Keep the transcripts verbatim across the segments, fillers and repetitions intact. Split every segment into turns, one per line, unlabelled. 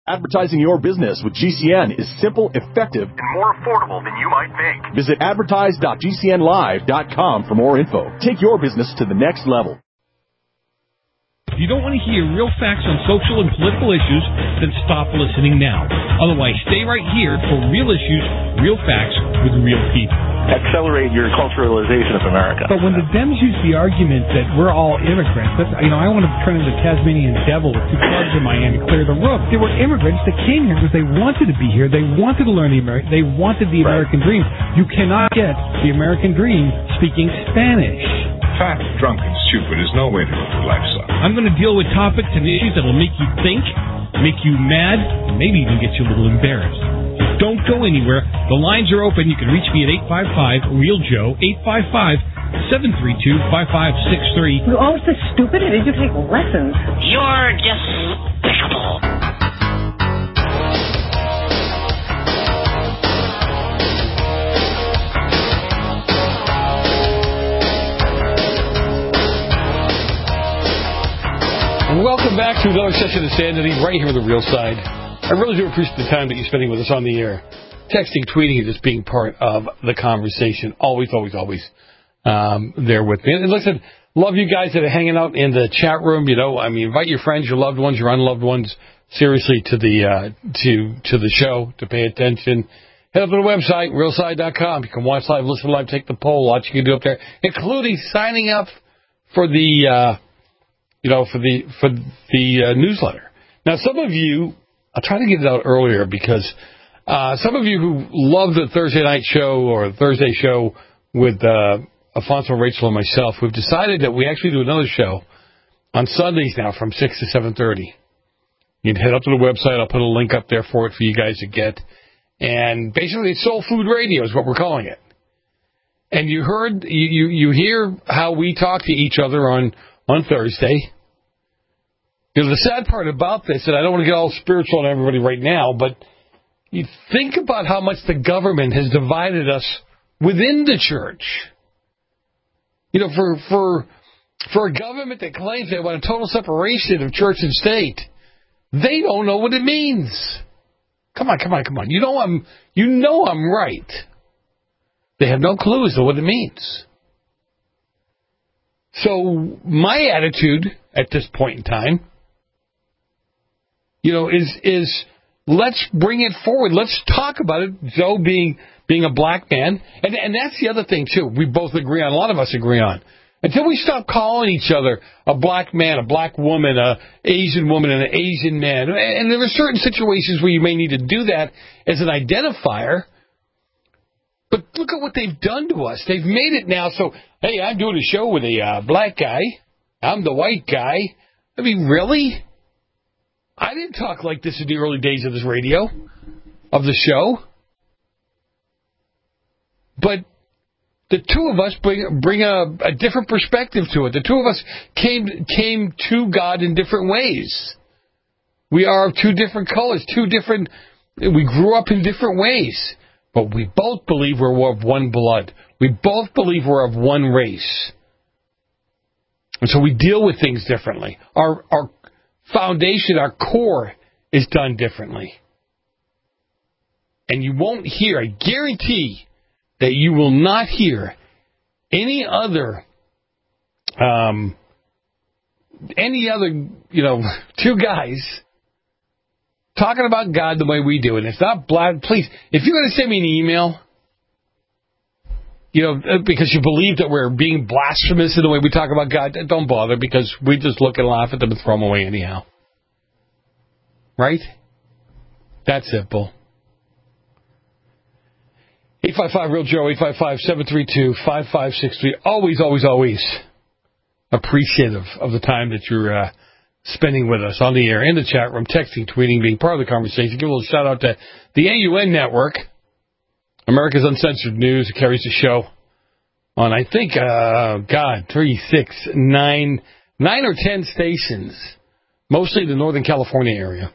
Advertising your business with G C N is simple, effective, and more affordable than you might think. Visit advertise dot g c n live dot com for more info. Take your business to the next level.
If you don't want to hear real facts on social and political issues, then stop listening now. Otherwise, stay right here for real issues, real facts with real people.
Accelerate your culturalization of America.
But when the Dems use the argument that we're all immigrants, that's, you know, I want to turn into the Tasmanian devil with two clubs in my hand and clear the room. They were immigrants that came here because they wanted to be here. They wanted to learn the American. They wanted the American
right.
dream. You cannot get the American dream speaking Spanish.
Fat, drunk, and stupid is no way to live your life, son.
I'm going to deal with topics and issues that will make you think, make you mad, and maybe even get you a little embarrassed. Don't go anywhere. The lines are open. You can reach me at eight five five, real Joe, eight five five, seven three two, five five six three.
You're always so stupid. Did you take lessons?
You're despicable.
Welcome back to another session of Sanity right here on the Real Side. I really do appreciate the time that you're spending with us on the air. Texting, tweeting, and just being part of the conversation. Always, always, always um, there with me. And listen, love you guys that are hanging out in the chat room. You know, I mean, invite your friends, your loved ones, your unloved ones, seriously, to the uh, to to the show, to pay attention. Head up to the website, real side dot com. You can watch live, listen live, take the poll, watch you can do up there, including signing up for the... Uh, You know, for the for the uh, newsletter. Now, some of you, I'll try to get it out earlier because uh, some of you who love the Thursday night show or the Thursday show with uh, Alfonso, Rachel, and myself, we've decided that we actually do another show on Sundays now from six to seven thirty. You can head up to the website. I'll put a link up there for it for you guys to get. And basically, it's Soul Food Radio is what we're calling it. And you heard, you, you, you hear how we talk to each other on, on Thursday. You know, the sad part about this, and I don't want to get all spiritual on everybody right now, but you think about how much the government has divided us within the church. You know, for for for a government that claims they want a total separation of church and state, they don't know what it means. Come on, come on, come on. You know I'm you know I'm right. They have no clue as to what it means. So my attitude at this point in time, you know, is is let's bring it forward. Let's talk about it. Joe being being a black man, and and that's the other thing too. We both agree on. A lot of us agree on. Until we stop calling each other a black man, a black woman, a Asian woman, and an Asian man, and there are certain situations where you may need to do that as an identifier. But look at what they've done to us. They've made it now so, hey, I'm doing a show with a uh, black guy. I'm the white guy. I mean, really? I didn't talk like this in the early days of this radio, of the show. But the two of us bring bring a, a different perspective to it. The two of us came came to God in different ways. We are of two different colors, two different. We grew up in different ways, but we both believe we're of one blood. We both believe we're of one race, and so we deal with things differently. Our our foundation, our core, is done differently, and you won't hear. I guarantee that you will not hear any other, um, any other, you know, two guys talking about God the way we do. And it's not black. Please, if you're going to send me an email, you know, because you believe that we're being blasphemous in the way we talk about God, don't bother, because we just look and laugh at them and throw them away anyhow. Right? That's simple. eight five five, real Joe, eight five five, seven three two, five five six three. Always, always, always appreciative of the time that you're uh, spending with us on the air, in the chat room, texting, tweeting, being part of the conversation. Give a little shout out to the A U N Network, America's Uncensored News. It carries the show on, I think, uh, God, three, six, nine, nine or ten stations, mostly the Northern California area.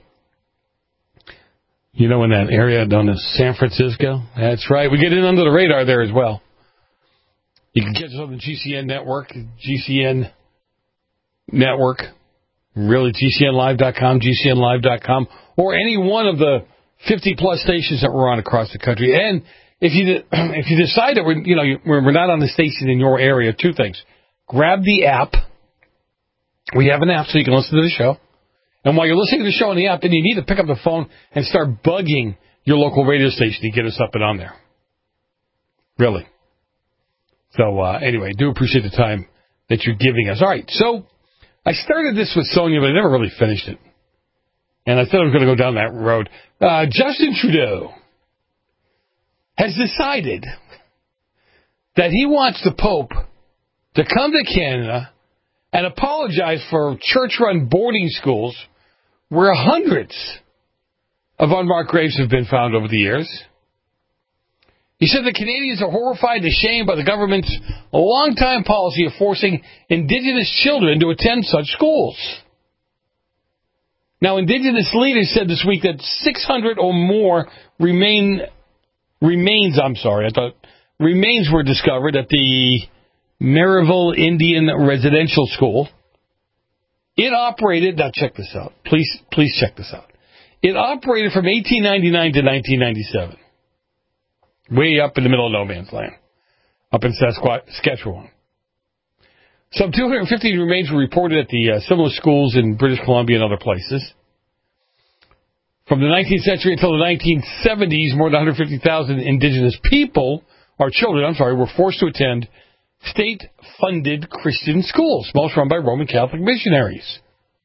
You know, in that area known as San Francisco? That's right. We get in under the radar there as well. You can catch us on the G C N network, G C N network, really, G C N live dot com, G C N live dot com, or any one of the fifty-plus stations that we're on across the country. And if you if you decide that we're, you know, we're not on the station in your area, two things. Grab the app. We have an app so you can listen to the show. And while you're listening to the show on the app, then you need to pick up the phone and start bugging your local radio station to get us up and on there. Really. So, uh, anyway, do appreciate the time that you're giving us. All right, so I started this with Sonia, but I never really finished it. And I said I was going to go down that road. Uh, Justin Trudeau has decided that he wants the Pope to come to Canada and apologize for church-run boarding schools where hundreds of unmarked graves have been found over the years. He said the Canadians are horrified and ashamed by the government's long-time policy of forcing Indigenous children to attend such schools. Now, Indigenous leaders said this week that six hundred or more remain remains. I'm sorry, I thought remains were discovered at the Maryville Indian Residential School. It operated. Now, check this out. Please, please check this out. It operated from eighteen ninety-nine to nineteen ninety-seven. Way up in the middle of no man's land, up in Saskatchewan. Some two hundred fifty remains were reported at the uh, similar schools in British Columbia and other places. From the nineteenth century until the nineteen seventies, more than one hundred fifty thousand Indigenous people, or children, I'm sorry, were forced to attend state-funded Christian schools, most run by Roman Catholic missionaries.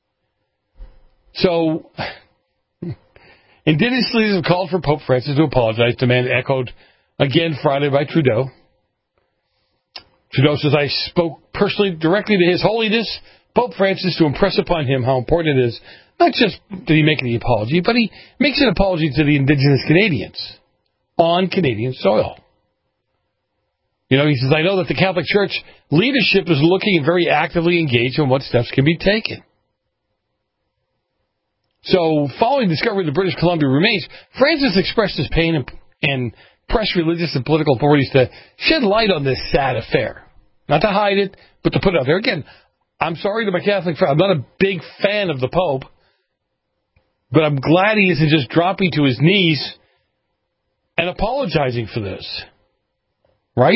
So, Indigenous leaders have called for Pope Francis to apologize, demand echoed again Friday by Trudeau. Trudeau says, I spoke personally directly to His Holiness, Pope Francis, to impress upon him how important it is, not just that he make the apology, but he makes an apology to the Indigenous Canadians on Canadian soil. You know, he says, I know that the Catholic Church leadership is looking and very actively engaged on what steps can be taken. So, following the discovery of the British Columbia remains, Francis expressed his pain and, and pressed religious and political authorities to shed light on this sad affair. Not to hide it, but to put it out there. Again, I'm sorry to my Catholic friend. I'm not a big fan of the Pope, but I'm glad he isn't just dropping to his knees and apologizing for this. Right?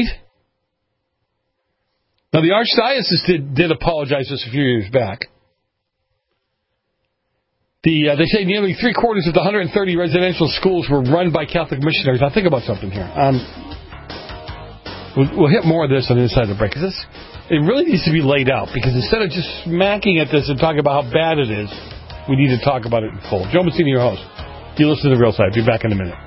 Now, the Archdiocese did, did apologize just a few years back. The, uh, they say nearly three-quarters of the one hundred thirty residential schools were run by Catholic missionaries. Now, think about something here. Um, we'll, we'll hit more of this on the inside of the break, because this, it really needs to be laid out, because instead of just smacking at this and talking about how bad it is, we need to talk about it in full. Joe Messina, your host. You listen to The Real Side. Be back in a minute.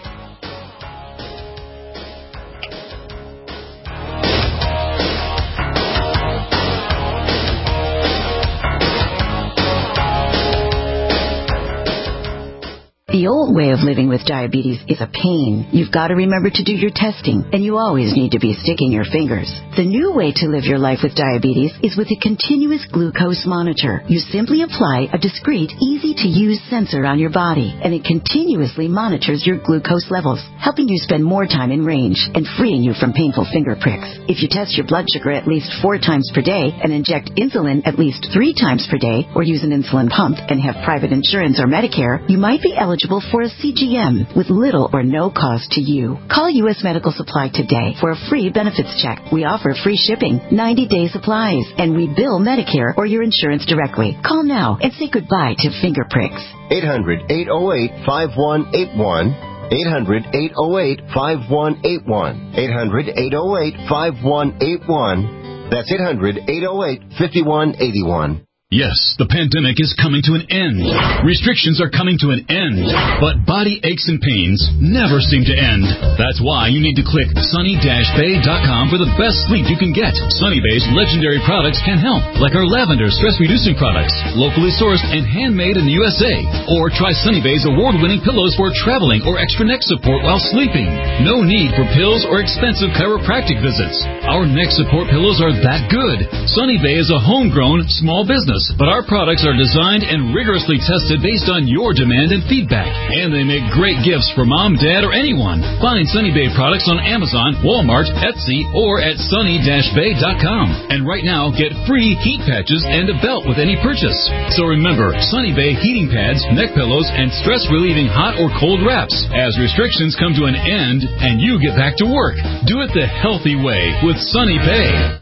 The old way of living with diabetes is a pain. You've got to remember to do your testing, and you always need to be sticking your fingers. The new way to live your life with diabetes is with a continuous glucose monitor. You simply apply a discreet, easy-to-use sensor on your body, and it continuously monitors your glucose levels, helping you spend more time in range and freeing you from painful finger pricks. If you test your blood sugar at least four times per day and inject insulin at least three times per day, or use an insulin pump and have private insurance or Medicare, you might be eligible for a C G M with little or no cost to you. Call U S Medical Supply today for a free benefits check. We offer free shipping, ninety-day supplies, and we bill Medicare or your insurance directly. Call now and say goodbye to finger pricks.
eight hundred, eight oh eight, five one eight one. eight hundred, eight oh eight, five one eight one. eight hundred, eight oh eight, five one eight one. That's eight hundred, eight oh eight, five one eight one.
Yes, the pandemic is coming to an end. Restrictions are coming to an end. But body aches and pains never seem to end. That's why you need to click sunny dash bay dot com for the best sleep you can get. Sunny Bay's legendary products can help, like our lavender stress-reducing products, locally sourced and handmade in the U S A. Or try Sunny Bay's award-winning pillows for traveling or extra neck support while sleeping. No need for pills or expensive chiropractic visits. Our neck support pillows are that good. Sunny Bay is a homegrown small business does, but our products are designed and rigorously tested based on your demand and feedback. And they make great gifts for mom, dad, or anyone. Find Sunny Bay products on Amazon, Walmart, Etsy, or at sunny dash bay dot com. And right now, get free heat patches and a belt with any purchase. So remember, Sunny Bay heating pads, neck pillows, and stress-relieving hot or cold wraps. As restrictions come to an end and you get back to work, do it the healthy way with Sunny Bay.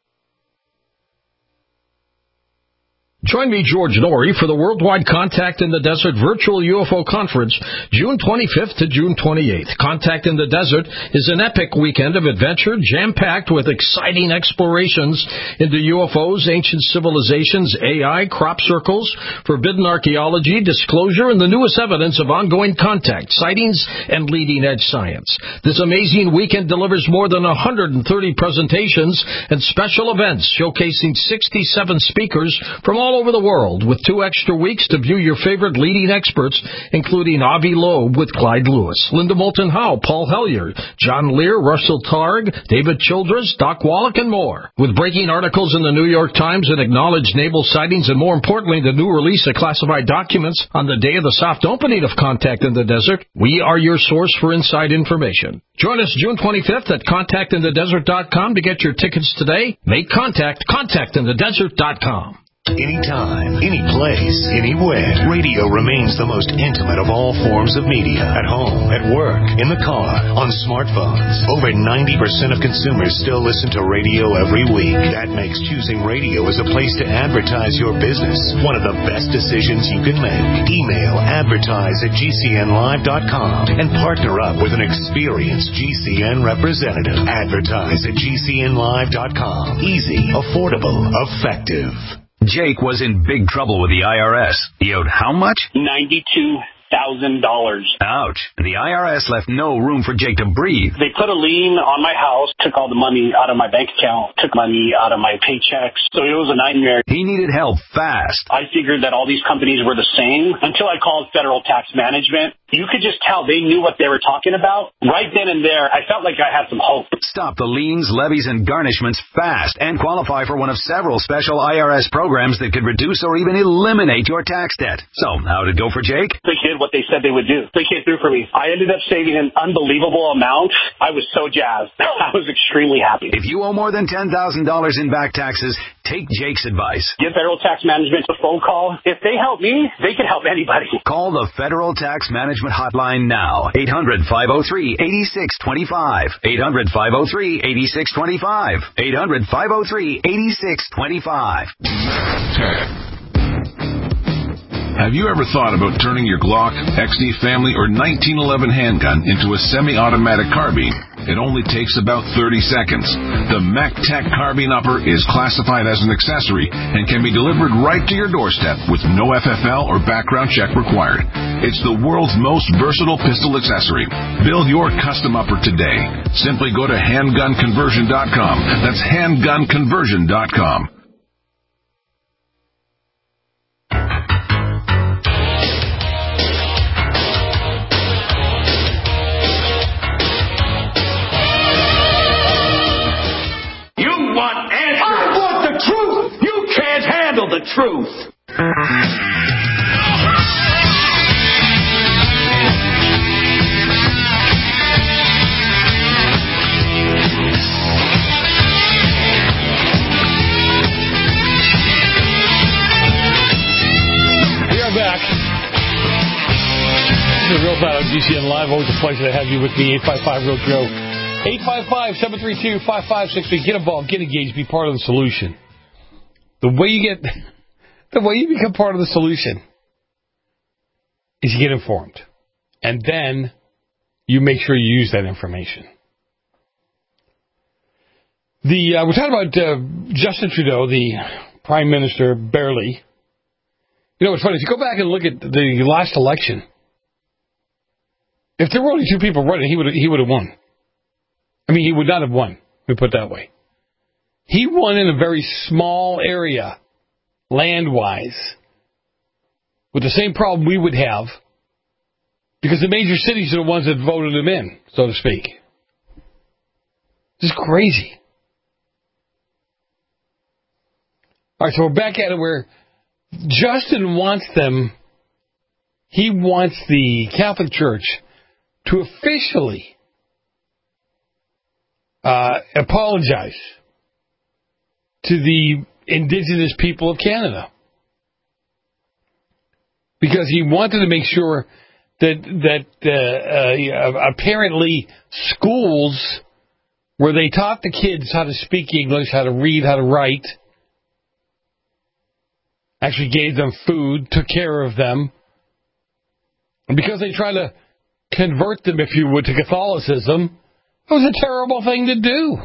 Join me, George Norrie, for the Worldwide Contact in the Desert Virtual U F O Conference, June twenty-fifth to June twenty-eighth. Contact in the Desert is an epic weekend of adventure, jam-packed with exciting explorations into U F Os, ancient civilizations, A I, crop circles, forbidden archaeology, disclosure, and the newest evidence of ongoing contact, sightings, and leading-edge science. This amazing weekend delivers more than one hundred thirty presentations and special events showcasing sixty-seven speakers from all over the world, with two extra weeks to view your favorite leading experts, including Avi Loeb with Clyde Lewis, Linda Moulton Howe, Paul Hellyer, John Lear, Russell Targ, David Childress, Doc Wallach, and more. With breaking articles in the New York Times and acknowledged naval sightings, and more importantly, the new release of classified documents on the day of the soft opening of Contact in the Desert, we are your source for inside information. Join us June twenty-fifth at contact in the desert dot com to get your tickets today. Make contact, contact in the desert dot com.
Anytime, any place, anywhere, radio remains the most intimate of all forms of media. At home, at work, in the car, on smartphones. Over ninety percent of consumers still listen to radio every week. That makes choosing radio as a place to advertise your business one of the best decisions you can make. Email advertise at G C N live dot com and partner up with an experienced G C N representative. Advertise at G C N live dot com. Easy, affordable, effective.
Jake was in big trouble with the I R S. He owed how much?
ninety-two thousand dollars.
Ouch. The I R S left no room for Jake to breathe.
They put a lien on my house, took all the money out of my bank account, took money out of my paychecks. So it was a nightmare.
He needed help fast.
I figured that all these companies were the same until I called Federal Tax Management. You could just tell they knew what they were talking about. Right then and there, I felt like I had some hope.
Stop the liens, levies, and garnishments fast and qualify for one of several special I R S programs that could reduce or even eliminate your tax debt. So, how did it go for Jake?
They did what they said they would do. They came through for me. I ended up saving an unbelievable amount. I was so jazzed. I was extremely happy.
If you owe more than ten thousand dollars in back taxes, take Jake's advice.
Give Federal Tax Management a phone call. If they help me, they can help anybody.
Call the Federal Tax Management Hotline now. eight hundred, five oh three, eight six two five. eight hundred, five oh three, eight six two five. eight hundred, five oh three, eight six two five.
Have you ever thought about turning your Glock, X D Family, or nineteen eleven handgun into a semi-automatic carbine? It only takes about thirty seconds. The MacTac Carbine Upper is classified as an accessory and can be delivered right to your doorstep with no F F L or background check required. It's the world's most versatile pistol accessory. Build your custom upper today. Simply go to handgun conversion dot com. That's handgun conversion dot com.
The truth.
We are back. The Real Time on G C N Live. Always a pleasure to have you with me. eight five five Real Joe. eight five five, seven three two, five five six three. Get involved. Get engaged. Be part of the solution. The way you get, the way you become part of the solution is you get informed. And then you make sure you use that information. The, uh, we're talking about uh, Justin Trudeau, the Prime Minister, barely. You know what's funny? If you go back and look at the last election, if there were only two people running, he would he would have won. I mean, he would not have won. Let me put it that way. He won in a very small area, land-wise, with the same problem we would have, because the major cities are the ones that voted him in, so to speak. This is crazy. All right, so we're back at it where Justin wants them, he wants the Catholic Church to officially uh, apologize to the indigenous people of Canada. Because he wanted to make sure that that uh, uh, apparently schools where they taught the kids how to speak English, how to read, how to write, actually gave them food, took care of them, and because they tried to convert them, if you would, to Catholicism, it was a terrible thing to do.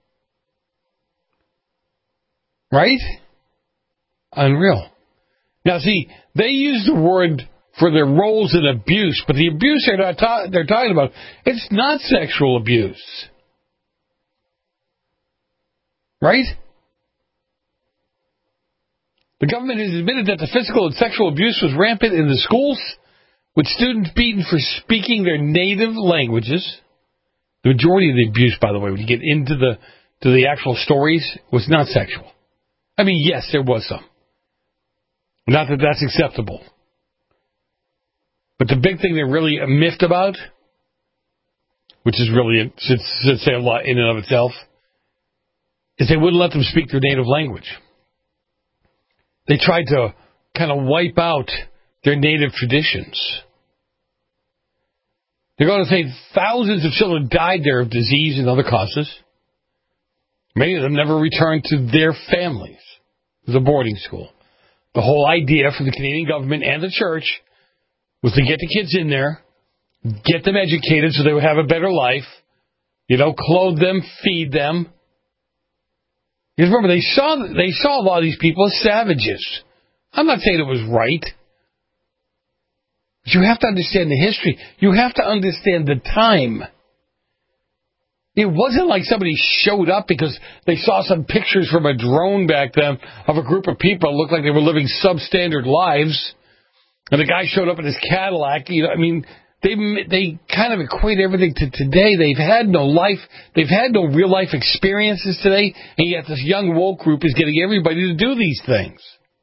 Right? Unreal. Now, see, they use the word for their roles in abuse, but the abuse they're, not ta- they're talking about, it's not sexual abuse. Right? The government has admitted that the physical and sexual abuse was rampant in the schools, with students beaten for speaking their native languages. The majority of the abuse, by the way, when you get into the to the actual stories, was not sexual. I mean, yes, there was some. Not that that's acceptable. But the big thing they're really miffed about, which is really, should, should say a lot in and of itself, is they wouldn't let them speak their native language. They tried to kind of wipe out their native traditions. They're going to say thousands of children died there of disease and other causes. Many of them never returned to their families. It was a boarding school. The whole idea for the Canadian government and the church was to get the kids in there, get them educated so they would have a better life, you know, clothe them, feed them. Because remember, they saw they saw a lot of these people as savages. I'm not saying it was right. But you have to understand the history. You have to understand the time. It wasn't like somebody showed up because they saw some pictures from a drone back then of a group of people that looked like they were living substandard lives. And the guy showed up in his Cadillac. You know, I mean, they they kind of equate everything to today. They've had no life. They've had no real life experiences today. And yet this young woke group is getting everybody to do these things.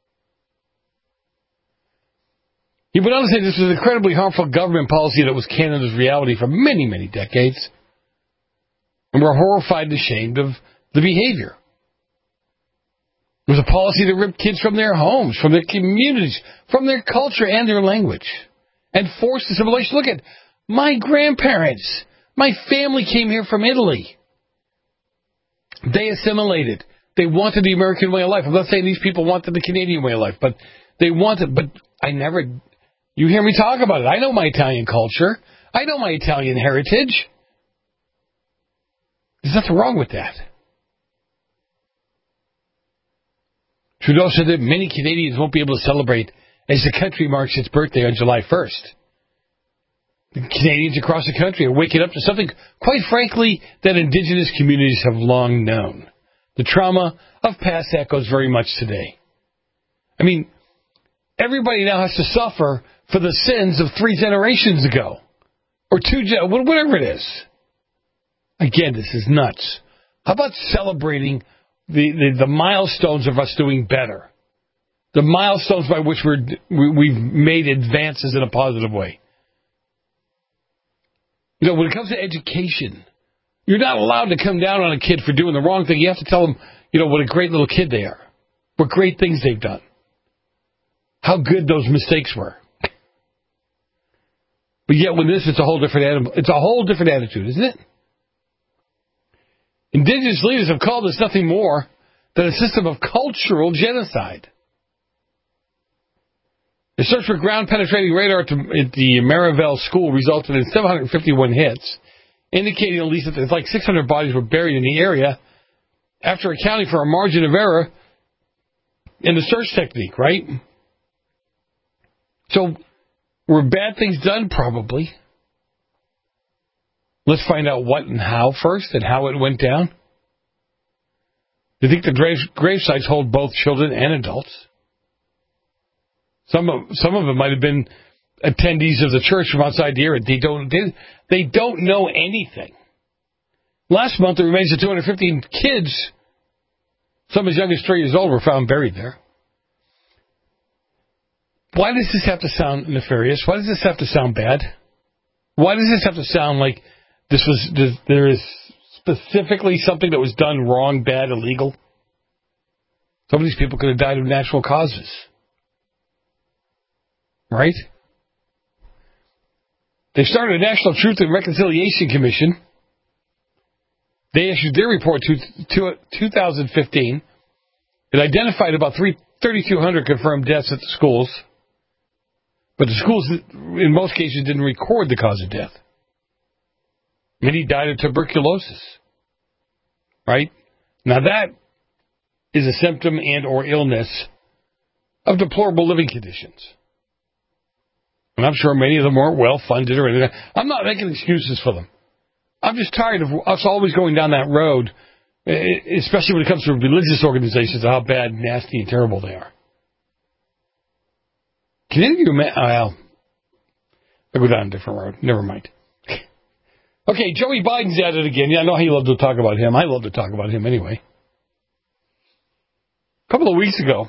He went on to say this was an incredibly harmful government policy that was Canada's reality for many, many decades. And we're horrified and ashamed of the behavior. It was a policy that ripped kids from their homes, from their communities, from their culture and their language, and forced assimilation. Look at my grandparents. My family came here from Italy. They assimilated. They wanted the American way of life. I'm not saying these people wanted the Canadian way of life, but they wanted, but I never, you hear me talk about it. I know my Italian culture. I know my Italian heritage. There's nothing wrong with that. Trudeau said that many Canadians won't be able to celebrate as the country marks its birthday on July first. The Canadians across the country are waking up to something, quite frankly, that Indigenous communities have long known. The trauma of past echoes very much today. I mean, everybody now has to suffer for the sins of three generations ago. Or two, whatever it is. Again, this is nuts. How about celebrating the, the, the milestones of us doing better? The milestones by which we're, we, we've made advances in a positive way. You know, when it comes to education, you're not allowed to come down on a kid for doing the wrong thing. You have to tell them, you know, what a great little kid they are. What great things they've done. How good those mistakes were. But yet with this, it's a whole different animal. It's a whole different attitude, isn't it? Indigenous leaders have called this nothing more than a system of cultural genocide. The search for ground-penetrating radar at the Marival School resulted in seven hundred fifty-one hits, indicating at least that there's like six hundred bodies were buried in the area after accounting for a margin of error in the search technique, right? So, were bad things done? Probably. Let's find out what and how first, and how it went down. Do you think the grave, grave sites hold both children and adults? Some of some of them might have been attendees of the church from outside the area. They don't they, they don't know anything. Last month, the remains of two hundred fifteen kids, some as young as three years old, were found buried there. Why does this have to sound nefarious? Why does this have to sound bad? Why does this have to sound like this was this, there is specifically something that was done wrong, bad, illegal? Some of these people could have died of natural causes. Right? They started a National Truth and Reconciliation Commission. They issued their report to, to two thousand fifteen. It identified about thirty-two hundred confirmed deaths at the schools. But the schools, in most cases, didn't record the cause of death. Many died of tuberculosis. Right? Now that is a symptom and or illness of deplorable living conditions. And I'm sure many of them weren't well-funded or anything. I'm not making excuses for them. I'm just tired of us always going down that road, especially when it comes to religious organizations, how bad, nasty, and terrible they are. Can any of you imagine? Well, I'll go down a different road. Never mind. Okay, Joey Biden's at it again. Yeah, I know he loved to talk about him. I love to talk about him anyway. A couple of weeks ago,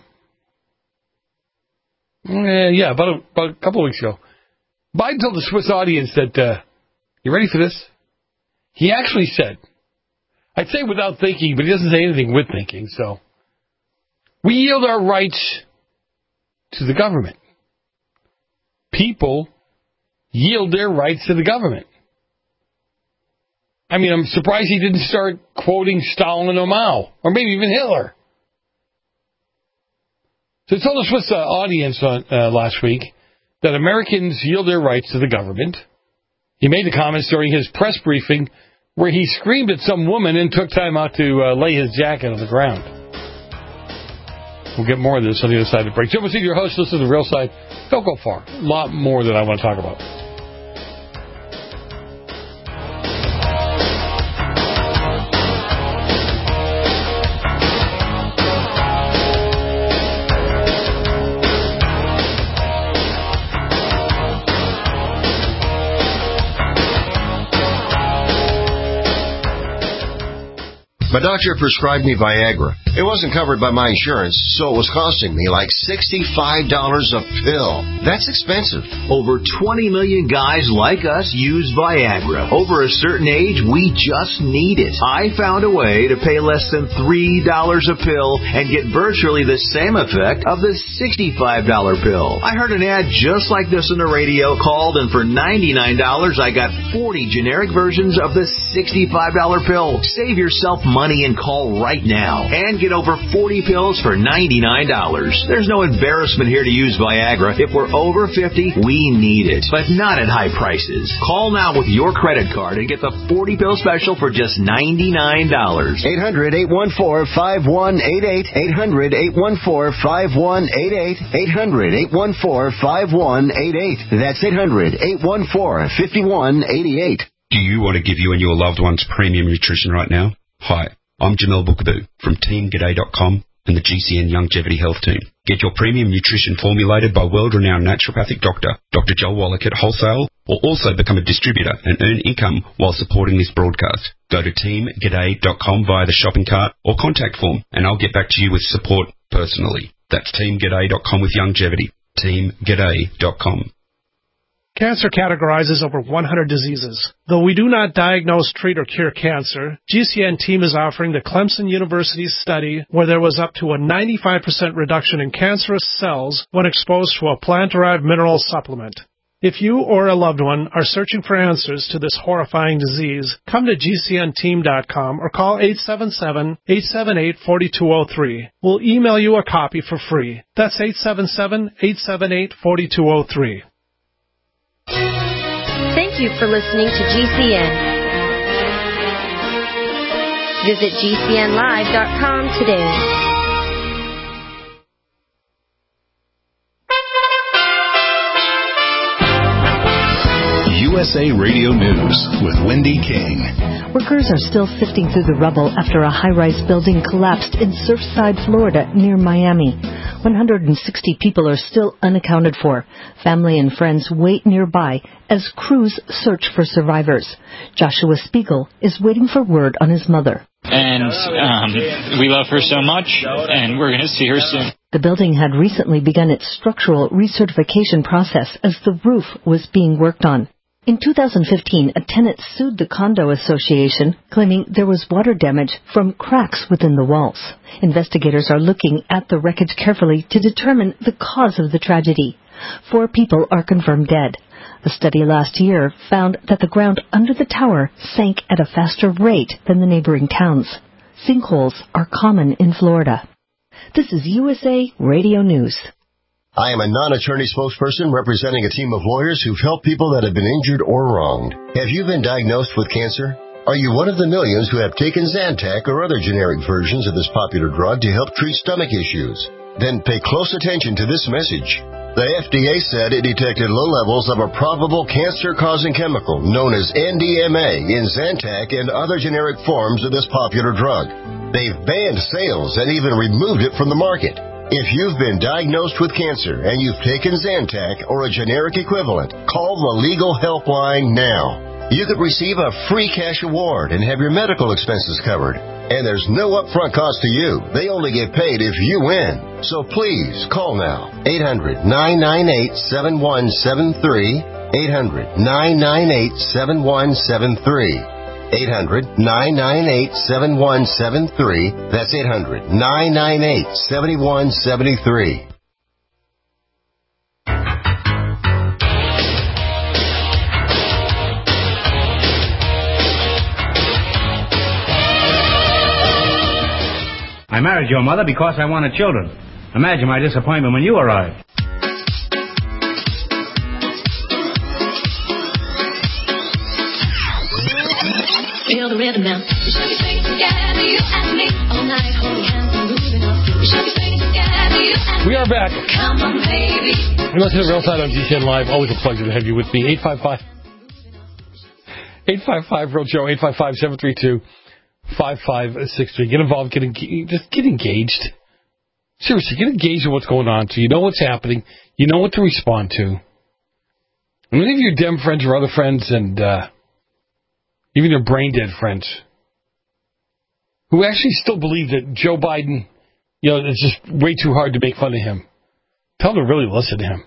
uh, yeah, about a, about a couple of weeks ago, Biden told the Swiss audience that, uh, you ready for this? He actually said, I'd say without thinking, but he doesn't say anything with thinking, so we yield our rights to the government. People yield their rights to the government. I mean, I'm surprised he didn't start quoting Stalin or Mao, or maybe even Hitler. So he told the Swiss uh, audience uh, uh, last week that Americans yield their rights to the government. He made the comments during his press briefing where he screamed at some woman and took time out to uh, lay his jacket on the ground. We'll get more of this on the other side of the break. Jim Messina, your host. Listen to the Real Side. Don't go far. A lot more that I want to talk about.
My doctor prescribed me Viagra. It wasn't covered by my insurance, so it was costing me like sixty-five dollars a pill. That's expensive.
Over twenty million guys like us use Viagra. Over a certain age, we just need it. I found a way to pay less than three dollars a pill and get virtually the same effect of the sixty-five dollars pill. I heard an ad just like this on the radio, called, and for ninety-nine dollars, I got forty generic versions of the sixty-five dollars pill. Save yourself money and call right now and get over forty pills for ninety-nine dollars. There's no embarrassment here to use Viagra. If we're over fifty, we need it, but not at high prices. Call now with your credit card and get the forty pill special for just ninety-nine dollars.
eight hundred, eight one four, five one eight eight. eight hundred, eight one four, five one eight eight. eight hundred, eight one four, five one eight eight. That's eight hundred, eight one four, five one eight eight.
Do you want to give you and your loved ones premium nutrition right now? Hi, I'm Jamel Bookaboo from Team G'day dot com and the G C N Longevity Health Team. Get your premium nutrition formulated by world-renowned naturopathic doctor, Doctor Joel Wallach at wholesale, or also become a distributor and earn income while supporting this broadcast. Go to Team G'day dot com via the shopping cart or contact form, and I'll get back to you with support personally. That's Team G'day dot com with longevity. Team G'day dot com.
Cancer categorizes over one hundred diseases. Though we do not diagnose, treat, or cure cancer, G C N team is offering the Clemson University study where there was up to a ninety-five percent reduction in cancerous cells when exposed to a plant-derived mineral supplement. If you or a loved one are searching for answers to this horrifying disease, come to G C N team dot com or call eight seven seven, eight seven eight, four two zero three. We'll email you a copy for free. That's eight seven seven, eight seven eight, four two zero three.
Thank you for listening to G C N. Visit G C N live dot com today.
U S A Radio News with Wendy King.
Workers are still sifting through the rubble after a high-rise building collapsed in Surfside, Florida, near Miami. one hundred sixty people are still unaccounted for. Family and friends wait nearby as crews search for survivors. Joshua Spiegel is waiting for word on his mother.
And um, we love her so much, and we're going to see her soon.
The building had recently begun its structural recertification process as the roof was being worked on. In two thousand fifteen, a tenant sued the condo association, claiming there was water damage from cracks within the walls. Investigators are looking at the wreckage carefully to determine the cause of the tragedy. Four people are confirmed dead. A study last year found that the ground under the tower sank at a faster rate than the neighboring towns. Sinkholes are common in Florida. This is U S A Radio News.
I am a non-attorney spokesperson representing a team of lawyers who've helped people that have been injured or wronged. Have you been diagnosed with cancer? Are you one of the millions who have taken Zantac or other generic versions of this popular drug to help treat stomach issues? Then pay close attention to this message. The F D A said it detected low levels of a probable cancer-causing chemical known as N D M A in Zantac and other generic forms of this popular drug. They've banned sales and even removed it from the market. If you've been diagnosed with cancer and you've taken Zantac or a generic equivalent, call the legal helpline now. You could receive a free cash award and have your medical expenses covered. And there's no upfront cost to you. They only get paid if you win. So please, call now. eight hundred, nine nine eight, seven one seven three. eight hundred, nine nine eight, seven one seven three. eight hundred, nine nine eight, seven one seven three. That's eight hundred, nine nine eight, seven one seven three.
I married your mother because I wanted children. Imagine my disappointment when you arrived.
Feel the rhythm now. We should be singing together, you and me, all night, holding hands and moving on. We should be singing together, you and me.
We are back.
Come on, baby.
You're listening to Real Side on G C N Live. Always a pleasure to have you with me. eight five five, eight five five, Real Joe, eight five five, seven three two, five five six three. Get involved. Get en- just get engaged. Seriously, get engaged in what's going on so you know what's happening. You know what to respond to. And many of your Dem friends or other friends and uh, even your brain-dead friends who actually still believe that Joe Biden, you know, it's just way too hard to make fun of him. Tell them to really listen to him.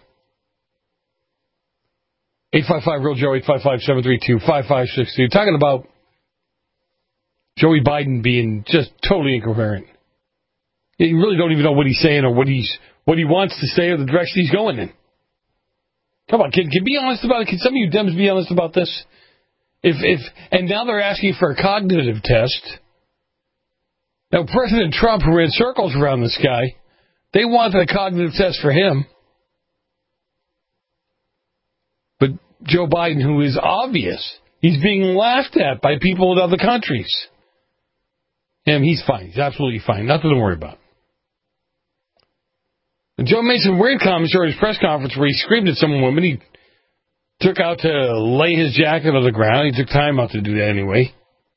eight five five, Real Joe, eight five five, seven three two, five five six two. Talking about Joey Biden being just totally incoherent. You really don't even know what he's saying or what he's what he wants to say or the direction he's going in. Come on, can, can be honest about it? Can some of you Dems be honest about this? If if and now they're asking for a cognitive test. Now President Trump, who ran circles around this guy, they wanted a cognitive test for him. But Joe Biden, who is obvious, he's being laughed at by people in other countries. Him, he's fine. He's absolutely fine. Nothing to worry about. And Joe made some weird comments during his press conference where he screamed at some woman. He took out to lay his jacket on the ground. He took time out to do that anyway.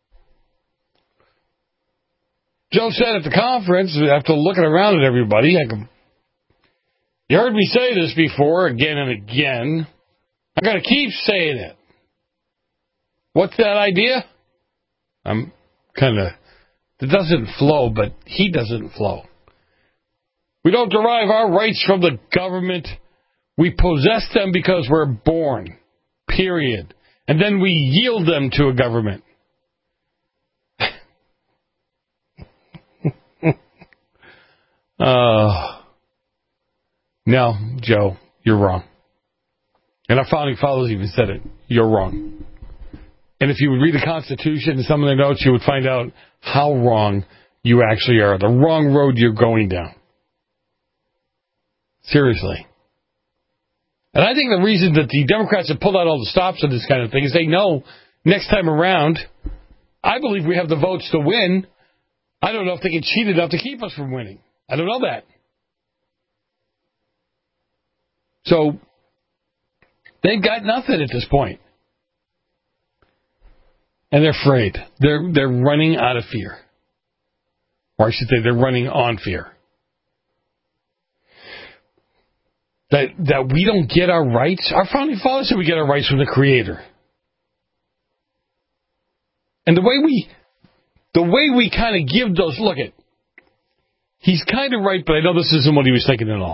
Joe said at the conference, after looking around at everybody, I could, you heard me say this before, again and again. I'm going to keep saying it. What's that idea? I'm kind of, it doesn't flow, but he doesn't flow. We don't derive our rights from the government. We possess them because we're born, period. And then we yield them to a government. uh, no, Joe, you're wrong. And our founding fathers even said it. You're wrong. And if you would read the Constitution and some of their notes, you would find out how wrong you actually are. The wrong road you're going down. Seriously. And I think the reason that the Democrats have pulled out all the stops on this kind of thing is they know next time around, I believe we have the votes to win. I don't know if they can cheat enough to keep us from winning. I don't know that. So, they've got nothing at this point. And they're afraid. They're they're running out of fear. Or I should say they're running on fear. That that we don't get our rights. Our founding fathers said we get our rights from the Creator. And the way we the way we kind of give those, look at, he's kind of right, but I know this isn't what he was thinking at all.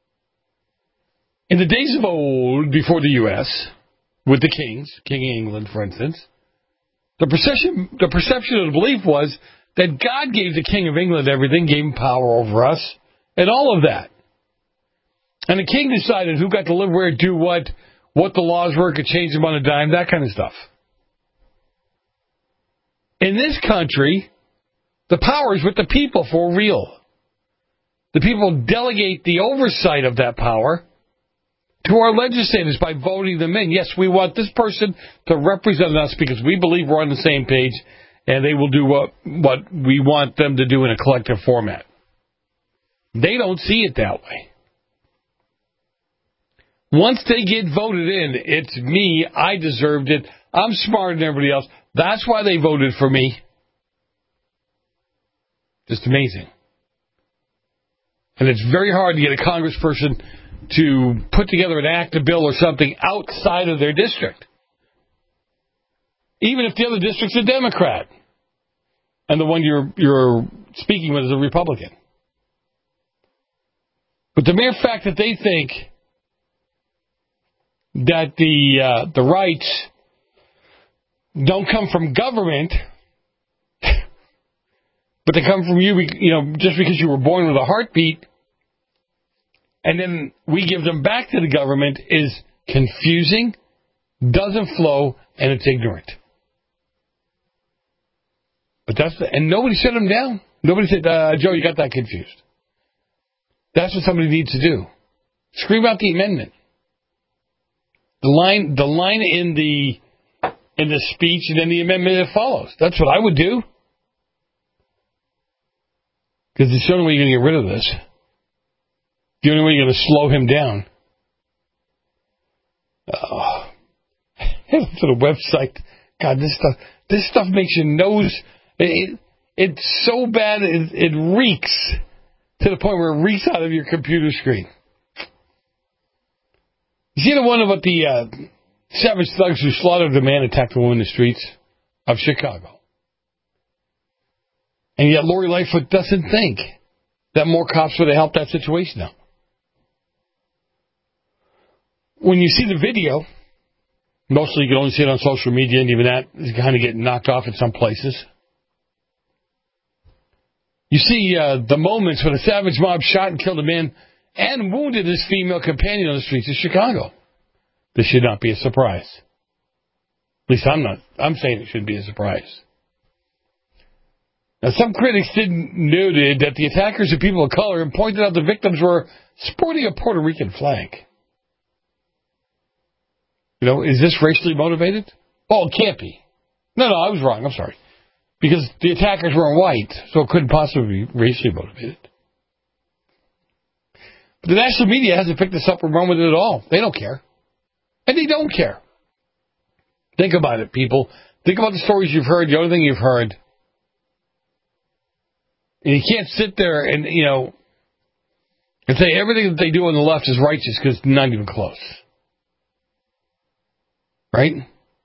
In the days of old, before the U S, with the kings, King of England, for instance, the perception, the perception of the belief was that God gave the King of England everything, gave him power over us, and all of that. And the king decided who got to live where, do what, what the laws were, could change them on a dime, that kind of stuff. In this country, the power is with the people for real. The people delegate the oversight of that power to our legislators by voting them in. Yes, we want this person to represent us because we believe we're on the same page, and they will do what, what we want them to do in a collective format. They don't see it that way. Once they get voted in, it's me, I deserved it, I'm smarter than everybody else. That's why they voted for me. Just amazing. And it's very hard to get a congressperson to put together an act, a bill, or something outside of their district. Even if the other district's a Democrat and the one you're you're speaking with is a Republican. But the mere fact that they think that the uh, the rights don't come from government, but they come from you, you know, just because you were born with a heartbeat, and then we give them back to the government is confusing, doesn't flow, and it's ignorant. But that's the, and nobody shut them down. Nobody said, uh, Joe, you got that confused. That's what somebody needs to do. Scream out the amendment. The line, the line in the in the speech, and then the amendment that follows. That's what I would do. Because it's the only way you're going to get rid of this. The only way you're going to slow him down. Oh. To the website. God, this stuff, this stuff makes your nose. It, it's so bad, it, it reeks to the point where it reeks out of your computer screen. You see the one about the uh, savage thugs who slaughtered a man, attacked a woman in the streets of Chicago. And yet Lori Lightfoot doesn't think that more cops would have helped that situation out. When you see the video, mostly you can only see it on social media, and even that is kind of getting knocked off in some places. You see uh, the moments when a savage mob shot and killed a man and wounded his female companion on the streets of Chicago. This should not be a surprise. At least I'm not. I'm saying it shouldn't be a surprise. Now, some critics did noted that the attackers are people of color and pointed out the victims were sporting a Puerto Rican flag. You know, is this racially motivated? Oh, it can't be. No, no, I was wrong. I'm sorry. Because the attackers weren't white, so it couldn't possibly be racially motivated. But the national media hasn't picked this up or run with it at all. They don't care. And they don't care. Think about it, people. Think about the stories you've heard, the other thing you've heard. And you can't sit there and, you know, and say everything that they do on the left is righteous because not even close. Right?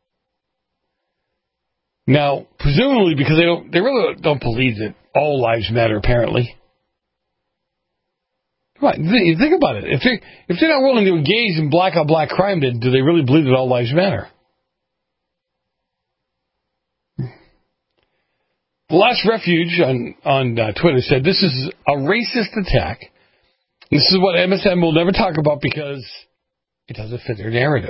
Now, presumably because they don't, they really don't believe that all lives matter, apparently. Come on, think about it. If they if they're not willing to engage in black on black crime, then do they really believe that all lives matter? The Last Refuge on on uh, Twitter said this is a racist attack. This is what M S M will never talk about because it doesn't fit their narrative.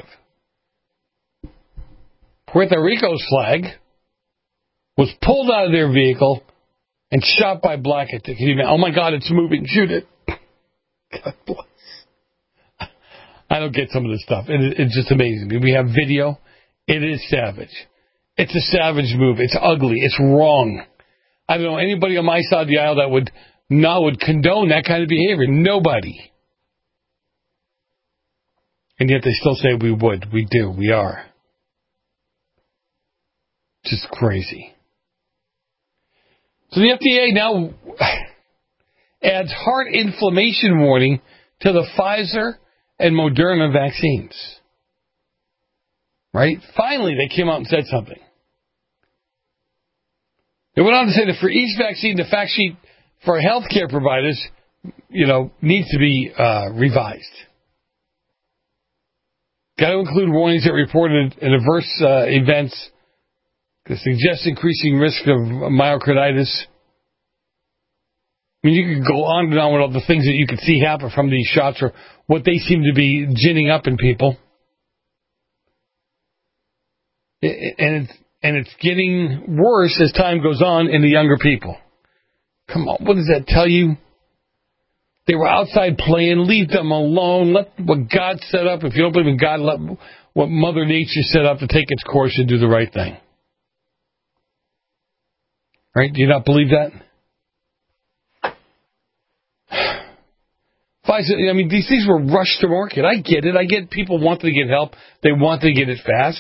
Puerto Rico's flag was pulled out of their vehicle and shot by black. Oh my God, it's moving! Shoot it! God bless. I don't get some of this stuff. It, it's just amazing. We have video. It is savage. It's a savage move. It's ugly. It's wrong. I don't know anybody on my side of the aisle that would not would condone that kind of behavior. Nobody. And yet they still say we would. We do. We are. Just crazy. So the F D A now adds heart inflammation warning to the Pfizer and Moderna vaccines. Right? Finally, they came out and said something. They went on to say that for each vaccine, the fact sheet for healthcare providers, you know, needs to be uh, revised. Got to include warnings that reported in adverse uh, events that suggest increasing risk of myocarditis. I mean, you could go on and on with all the things that you could see happen from these shots or what they seem to be ginning up in people. It, and it's, and it's getting worse as time goes on in the younger people. Come on, what does that tell you? They were outside playing. Leave them alone. Let what God set up. If you don't believe in God, let what Mother Nature set up to take its course and do the right thing. Right? Do you not believe that? I mean, these things were rushed to market. I get it. I get people wanting to get help. They want to get it fast.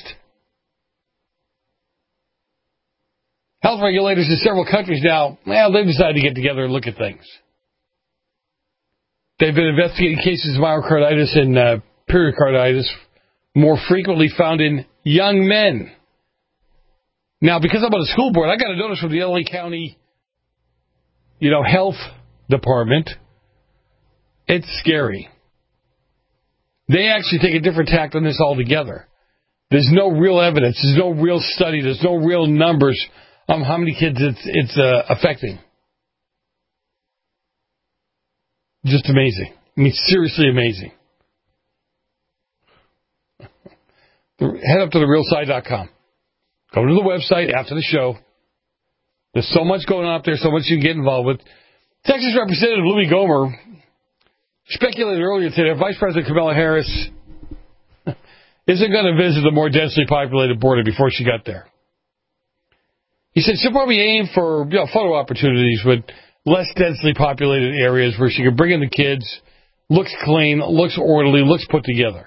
Health regulators in several countries now, well, they've decided to get together and look at things. They've been investigating cases of myocarditis and uh, pericarditis more frequently found in young men. Now, because I'm on the school board, I got a notice from the L A County, you know, health department. It's scary. They actually take a different tact on this altogether. There's no real evidence. There's no real study. There's no real numbers on how many kids it's, it's uh, affecting. Just amazing. I mean, seriously amazing. Head up to the real side dot com. Go to the website after the show. There's so much going on up there, so much you can get involved with. Texas Representative Louis Gohmert speculated earlier today that Vice President Kamala Harris isn't going to visit the more densely populated border before she got there. He said she'll probably aim for, you know, photo opportunities with less densely populated areas where she can bring in the kids, looks clean, looks orderly, looks put together.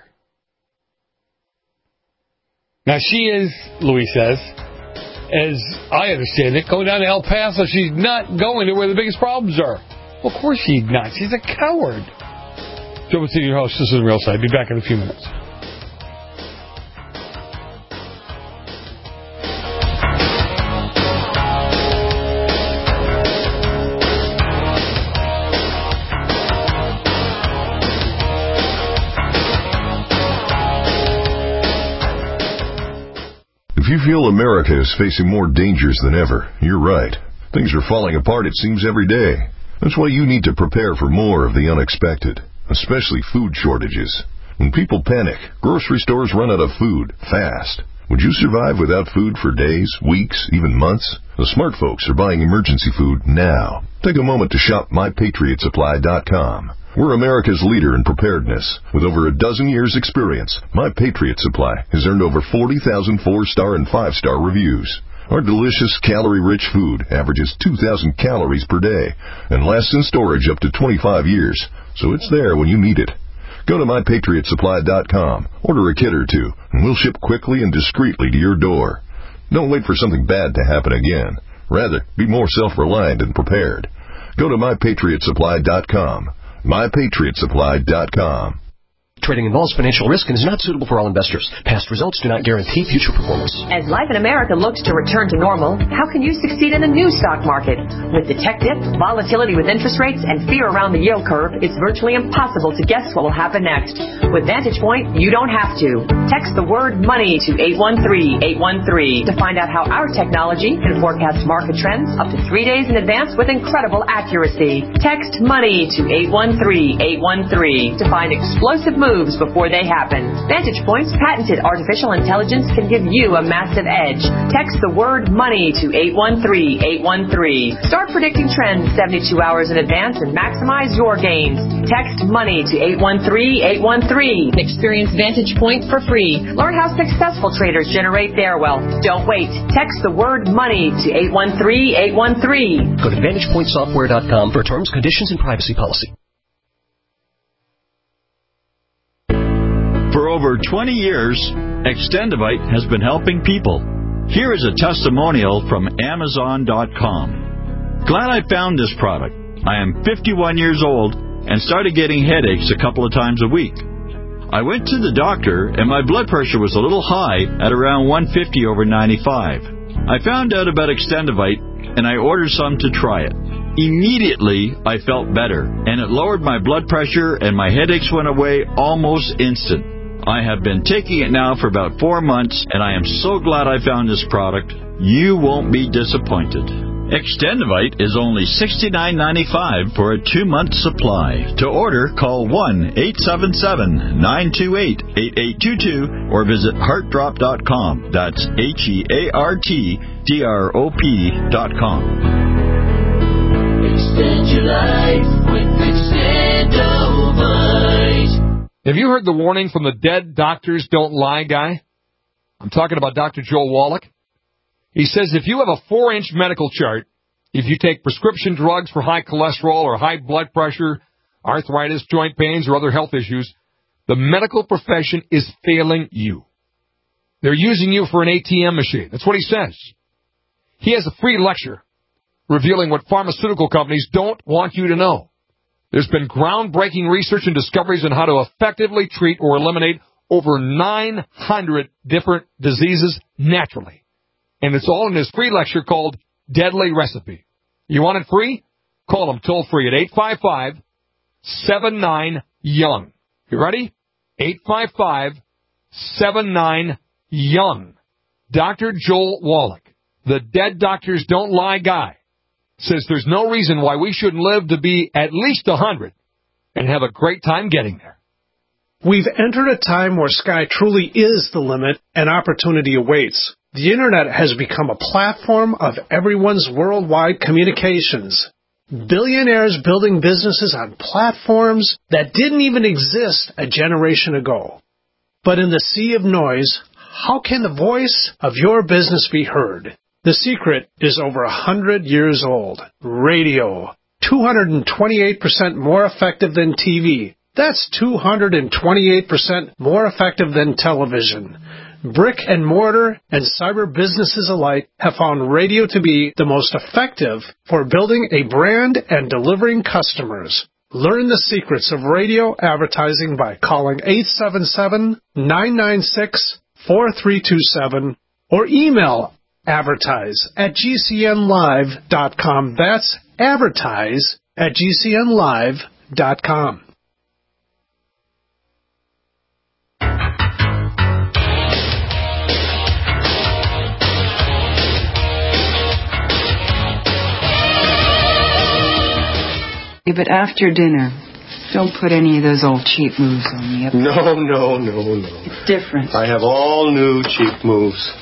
Now, she is, Louis says, as I understand it, going down to El Paso. She's not going to where the biggest problems are. Well, of course she's not. She's a coward. Joe City, your host. This is The Real Side. Be back in a few minutes.
If you feel America is facing more dangers than ever, you're right. Things are falling apart, it seems, every day. That's why you need to prepare for more of the unexpected, especially food shortages. When people panic, grocery stores run out of food fast. Would you survive without food for days, weeks, even months? The smart folks are buying emergency food now. Take a moment to shop my patriot supply dot com. We're America's leader in preparedness. With over a dozen years' experience, My Patriot Supply has earned over forty thousand four-star and five-star reviews. Our delicious, calorie-rich food averages two thousand calories per day and lasts in storage up to twenty-five years, so it's there when you need it. Go to my patriot supply dot com, order a kit or two, and we'll ship quickly and discreetly to your door. Don't wait for something bad to happen again. Rather, be more self-reliant and prepared. Go to my patriot supply dot com. my patriot supply dot com.
Trading involves financial risk and is not suitable for all investors. Past results do not guarantee future performance.
As life in America looks to return to normal, how can you succeed in a new stock market? With the tech dip, volatility with interest rates, and fear around the yield curve, it's virtually impossible to guess what will happen next. With Vantage Point, you don't have to. Text the word money to eight one three, eight one three to find out how our technology can forecast market trends up to three days in advance with incredible accuracy. Text money to eight one three, eight one three to find explosive moves moves before they happen. Vantage Point's patented artificial intelligence can give you a massive edge. Text the word money to eight one three, eight one three. Start predicting trends seventy-two hours in advance and maximize your gains. Text money to eight one three, eight one three. Experience Vantage Point for free. Learn how successful traders generate their wealth. Don't wait. Text the word money to eight one three, eight one three.
Go to vantage point software dot com for terms, conditions, and privacy policy.
For over twenty years, Extendivite has been helping people. Here is a testimonial from Amazon dot com. Glad I found this product. I am fifty-one years old and started getting headaches a couple of times a week. I went to the doctor and my blood pressure was a little high at around one fifty over ninety-five. I found out about Extendivite and I ordered some to try it. Immediately, I felt better, and it lowered my blood pressure, and my headaches went away almost instant. I have been taking it now for about four months, and I am so glad I found this product. You won't be disappointed. Extendivite is only sixty-nine ninety-five for a two-month supply. To order, call one eight seven seven, nine two eight, eight eight two two or visit heart drop dot com. That's H E A R T D R O P dot com.
Extend your life with Extendivite.
Have you heard the warning from the Dead Doctors Don't Lie guy? I'm talking about Doctor Joel Wallach. He says if you have a four-inch medical chart, if you take prescription drugs for high cholesterol or high blood pressure, arthritis, joint pains, or other health issues, the medical profession is failing you. They're using you for an A T M machine. That's what he says. He has a free lecture revealing what pharmaceutical companies don't want you to know. There's been groundbreaking research and discoveries on how to effectively treat or eliminate over nine hundred different diseases naturally. And it's all in his free lecture called Deadly Recipe. You want it free? Call him toll free at eight five five, seven nine, young. You ready? eight five five, seven nine, young. Doctor Joel Wallach, the Dead Doctors Don't Lie guy, says there's no reason why we shouldn't live to be at least one hundred and have a great time getting there.
We've entered a time where sky truly is the limit and opportunity awaits. The Internet has become a platform of everyone's worldwide communications. Billionaires building businesses on platforms that didn't even exist a generation ago. But in the sea of noise, how can the voice of your business be heard? The secret is over a hundred years old. Radio. two hundred twenty-eight percent more effective than T V. That's two hundred twenty-eight percent more effective than television. Brick and mortar and cyber businesses alike have found radio to be the most effective for building a brand and delivering customers. Learn the secrets of radio advertising by calling eight seven seven, nine nine six, four three two seven or email advertise at G C N live dot com. That's advertise at G C N live dot com.
But after dinner, don't put any of those old cheap moves on me.
No, no, no, no.
It's different.
I have all new cheap moves.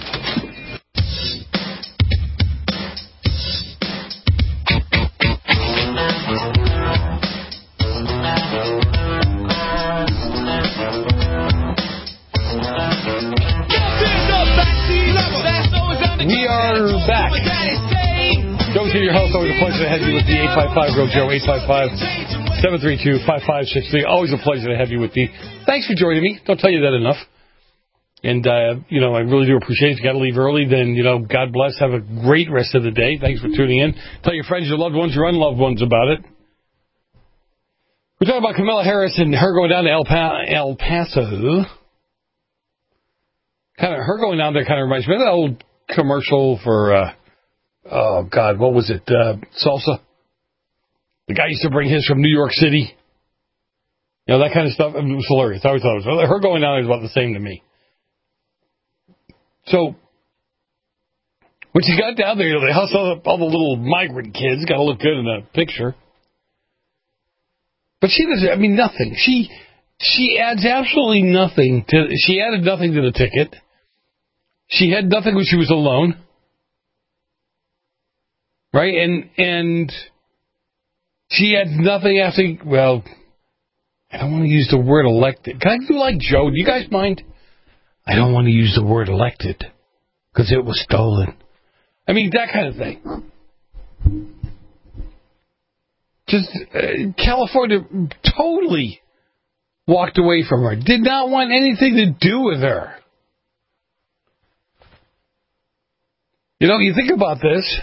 We are back. Don't give your host. Always a pleasure to have you with the eight five five Real Joe, eight five five, seven three two, five five six three. Always a pleasure to have you with the. Thanks for joining me. Don't tell you that enough. And, uh, you know, I really do appreciate it. If you got to leave early, then, you know, God bless. Have a great rest of the day. Thanks for tuning in. Tell your friends, your loved ones, your unloved ones about it. We're talking about Kamala Harris and her going down to El, pa- El Paso. Kind of, her going down there kind of reminds me of that old commercial for, uh, oh, God, what was it? Uh, salsa? The guy used to bring his from New York City. You know, that kind of stuff. It was hilarious. I always thought it was. Her going down there is about the same to me. So, when she got down there, you know, they hustled up all the little migrant kids. Got to look good in the picture. But she does, I mean, nothing. She she adds absolutely nothing to, she added nothing to the ticket. She had nothing when she was alone. Right? And, and she had nothing after, well, I don't want to use the word elected. Can I do like Joe? Do you guys mind? I don't want to use the word elected because it was stolen. I mean, that kind of thing. Just uh, California totally walked away from her. Did not want anything to do with her. You know, you think about this.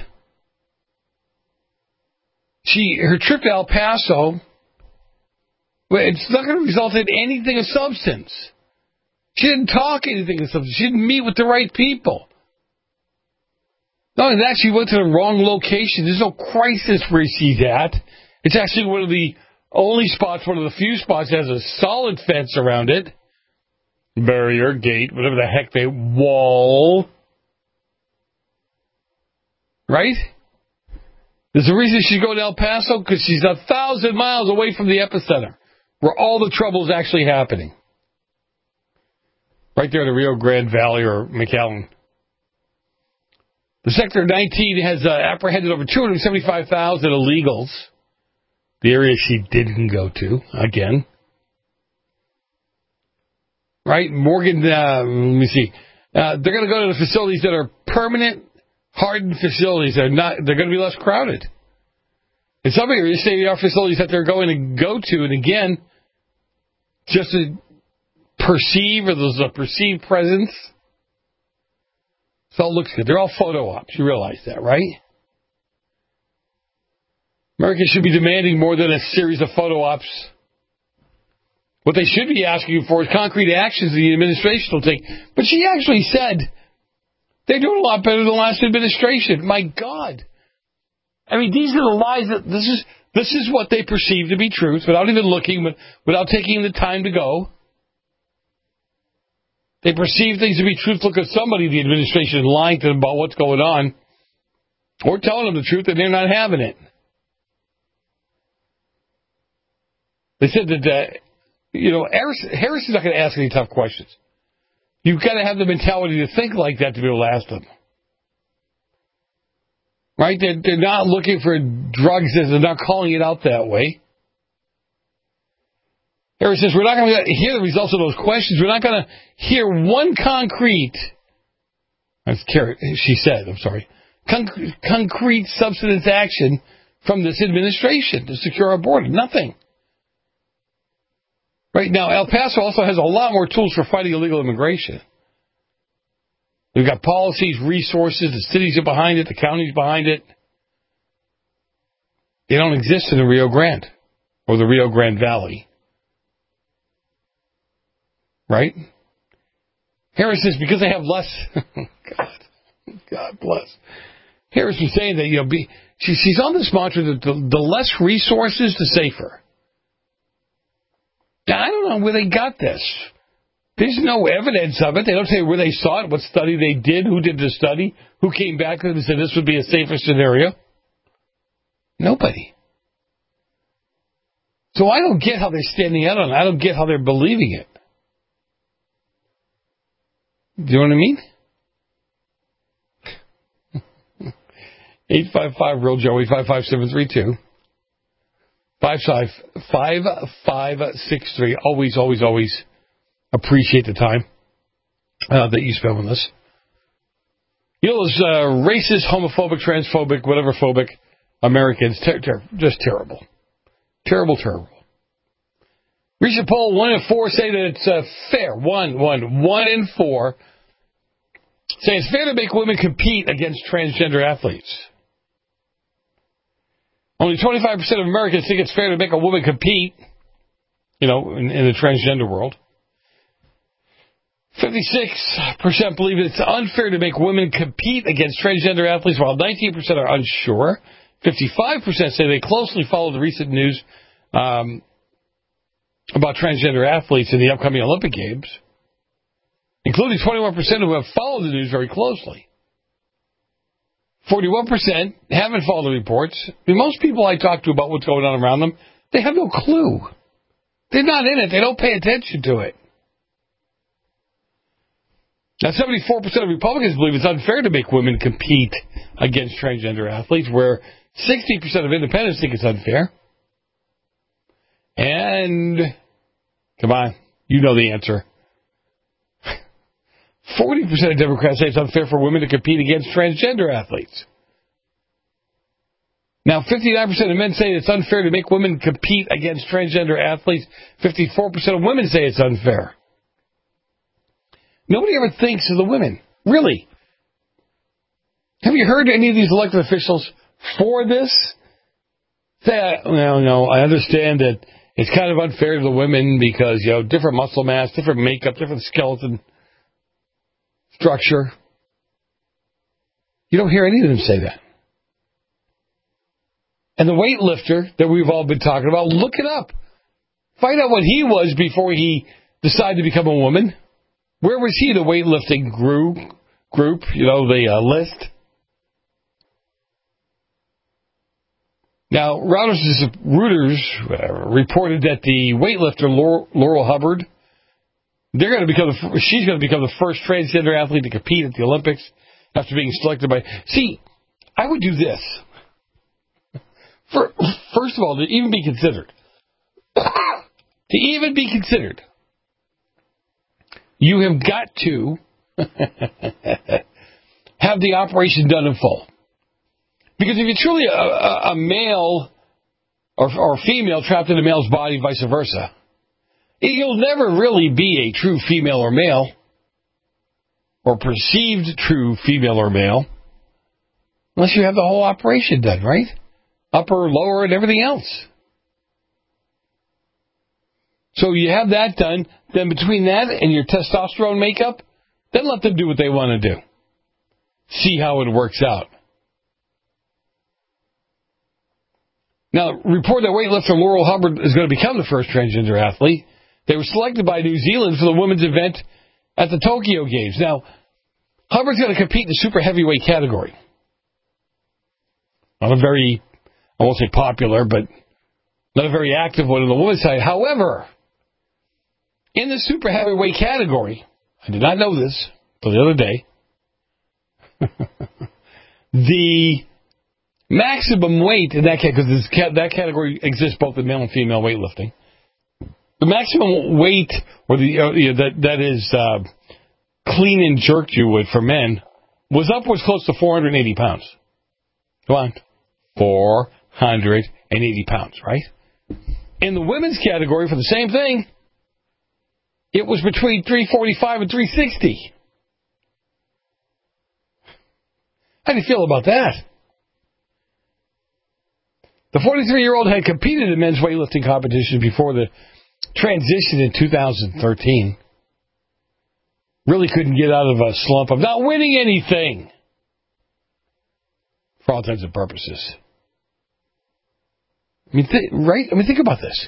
She, her trip to El Paso, it's not going to result in anything of substance. She didn't talk anything of substance. She didn't meet with the right people. No, it actually went to the wrong location. There's no crisis where she's at. It's actually one of the only spots, one of the few spots that has a solid fence around it. Barrier, gate, whatever the heck they... Wall. Right? There's a reason she's going to El Paso, because she's a thousand miles away from the epicenter, where all the trouble is actually happening. Right there in the Rio Grande Valley or McAllen. The Sector nineteen has uh, apprehended over two hundred seventy-five thousand illegals. The area she didn't go to, again. Right? Morgan, uh, let me see. Uh, they're going to go to the facilities that are permanent, hardened facilities. They're not. They're going to be less crowded. And some areas say there are facilities that they're going to go to, and again, just to perceive, or there's a perceived presence. So it looks good. They're all photo ops. You realize that, right? America should be demanding more than a series of photo ops. What they should be asking for is concrete actions the administration will take. But she actually said they're doing a lot better than the last administration. My God. I mean, these are the lies that this is this is what they perceive to be truth without even looking, but without taking the time to go. They perceive things to be truth. Look at somebody in the administration lying to them about what's going on, or telling them the truth and they're not having it. They said that, uh, you know, Harris, Harris is not going to ask any tough questions. You've got to have the mentality to think like that to be able to ask them. Right? They're, they're not looking for drugs. They're not calling it out that way. Harris says, we're not going to hear the results of those questions. We're not going to hear one concrete, she said, I'm sorry, con- concrete substance action from this administration to secure our border. Nothing. Right now, El Paso also has a lot more tools for fighting illegal immigration. We've got policies, resources, the cities are behind it, the counties behind it. They don't exist in the Rio Grande or the Rio Grande Valley. Right? Harris says because they have less... God, God bless. Harris was saying that, you know, be, she, she's on this mantra that the, the less resources, the safer. Now, I don't know where they got this. There's no evidence of it. They don't say where they saw it, what study they did, who did the study, who came back to them and said this would be a safer scenario. Nobody. So I don't get how they're standing out on it. I don't get how they're believing it. Do you know what I mean? eight five five real Joey, five five seven three two. five five five five six three. Always, always, always appreciate the time uh, that you spend with us. You know those uh, racist, homophobic, transphobic, whatever phobic Americans, ter- ter- just terrible. Terrible, terrible. Recent poll, one in four say that it's uh, fair. One, one, one in four say it's fair to make women compete against transgender athletes. Only twenty-five percent of Americans think it's fair to make a woman compete, you know, in, in the transgender world. fifty-six percent believe it's unfair to make women compete against transgender athletes, while nineteen percent are unsure. fifty-five percent say they closely follow the recent news um, about transgender athletes in the upcoming Olympic Games, including twenty-one percent who have followed the news very closely. forty-one percent haven't followed the reports. I mean, most people I talk to about what's going on around them, they have no clue. They're not in it. They don't pay attention to it. Now, seventy-four percent of Republicans believe it's unfair to make women compete against transgender athletes, where sixty percent of independents think it's unfair. And, come on, you know the answer. forty percent of Democrats say it's unfair for women to compete against transgender athletes. Now, fifty-nine percent of men say it's unfair to make women compete against transgender athletes. fifty-four percent of women say it's unfair. Nobody ever thinks of the women. Really. Have you heard any of these elected officials for this? Say, well, no, I understand that it's kind of unfair to the women because, you know, different muscle mass, different makeup, different skeleton structure. You don't hear any of them say that. And the weightlifter that we've all been talking about, look it up. Find out what he was before he decided to become a woman. Where was he, the weightlifting group, group you know, the uh, list? Now, Reuters, Reuters uh, reported that the weightlifter Laurel, Laurel Hubbard, they're going to become the, she's going to become the first transgender athlete to compete at the Olympics after being selected by. See, I would do this. For, first of all, to even be considered, to even be considered, you have got to have the operation done in full. Because if you're truly a, a, a male or, or female trapped in a male's body, vice versa, you'll never really be a true female or male, or perceived true female or male, unless you have the whole operation done, right? Upper, lower, and everything else. So you have that done, then between that and your testosterone makeup, then let them do what they want to do. See how it works out. Now, report that weightlifter Laurel Hubbard is going to become the first transgender athlete. They were selected by New Zealand for the women's event at the Tokyo Games. Now, Hubbard's going to compete in the super heavyweight category. Not a very, I won't say popular, but not a very active one on the women's side. However, in the super heavyweight category, I did not know this until the other day, the maximum weight in that category, because that category exists both in male and female weightlifting, the maximum weight, or the uh, you know, that that is uh, clean and jerked, you would, for men, was upwards close to four hundred eighty pounds. Come on, four hundred eighty pounds, right? In the women's category, for the same thing, it was between three forty-five and three sixty. How do you feel about that? The forty-three-year-old had competed in men's weightlifting competitions before the transition in two thousand thirteen. Really couldn't get out of a slump of not winning anything, for all intents and purposes. I mean, th- right? I mean, think about this.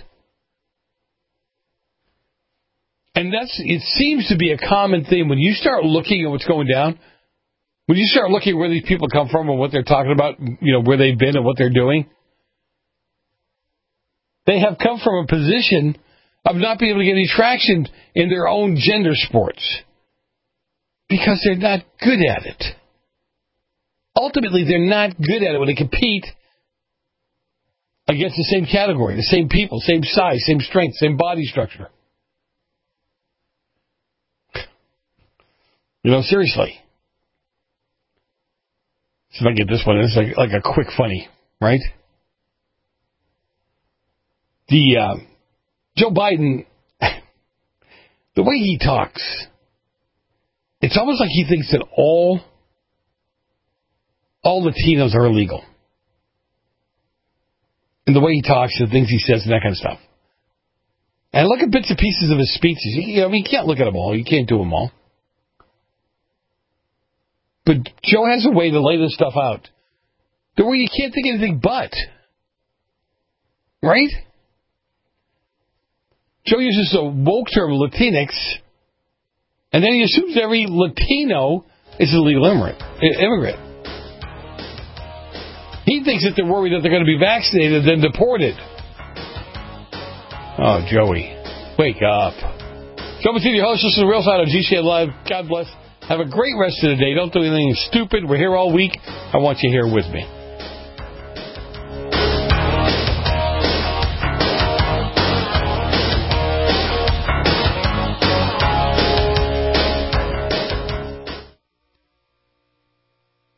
And that's, it seems to be a common theme when you start looking at what's going down, when you start looking at where these people come from and what they're talking about, you know, where they've been and what they're doing. They have come from a position of not being able to get any traction in their own gender sports because they're not good at it. Ultimately, they're not good at it when they compete against the same category, the same people, same size, same strength, same body structure. You know, seriously. See if I can get this one. It's like, like a quick funny, right? The uh, Joe Biden, the way he talks, it's almost like he thinks that all all Latinos are illegal. And the way he talks, the things he says, and that kind of stuff. And look at bits and pieces of his speeches. You, I mean, you can't look at them all. You can't do them all. But Joe has a way to lay this stuff out the way you can't think anything but. Right? Joe uses the woke term Latinx, and then he assumes every Latino is a legal immigrant. immigrant. He thinks that they're worried that they're going to be vaccinated and then deported. Oh, Joey, wake up. Joe Matheny, your host. This is the Real Side on G C N Live. God bless. Have a great rest of the day. Don't do anything stupid. We're here all week. I want you here with me.